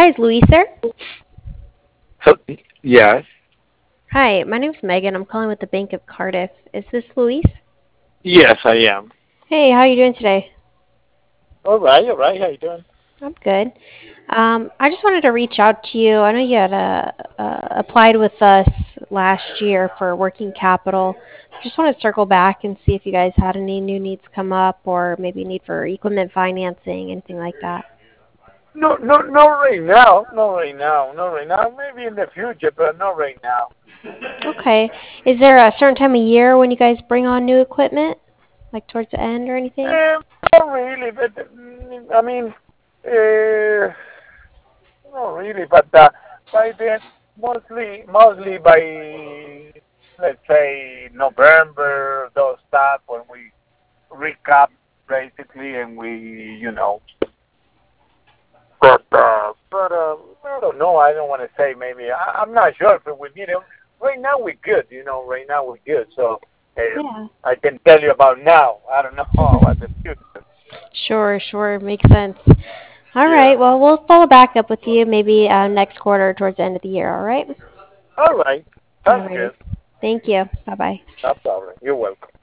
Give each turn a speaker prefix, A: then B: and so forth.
A: Hi, is Luis there?
B: So, yes.
A: Hi, my name's Megan. I'm calling with the Bank of Cardiff. Is this Luis?
B: Yes, I am.
A: Hey, how are you doing today?
B: All right, all right. How you doing?
A: I'm good. I just wanted to reach out to you. I know you had applied with us last year for working capital. Just want to circle back and see if you guys had any new needs come up or maybe need for equipment financing, anything like that.
B: No, no, not right now. Not right now. Not right now. Maybe in the future, but not right now.
A: Okay. Is there a certain time of year when you guys bring on new equipment? Like towards the end or anything?
B: Not really, but I mean, uh, not really. But by then, mostly by let's say November, those stuff when we recap basically, and we. But I don't know. I don't want to say maybe. I'm not sure if we need it. Right now we're good. Right now we're good. So
A: Yeah.
B: I can tell you about now. I don't know about the future.
A: Sure, sure. Makes sense. All
B: Yeah.
A: right. Well, we'll follow back up with you maybe next quarter towards the end of the year. All right?
B: All right.
A: All
B: Sounds
A: righty.
B: good.
A: Thank you. Bye-bye.
B: No problem. You're welcome.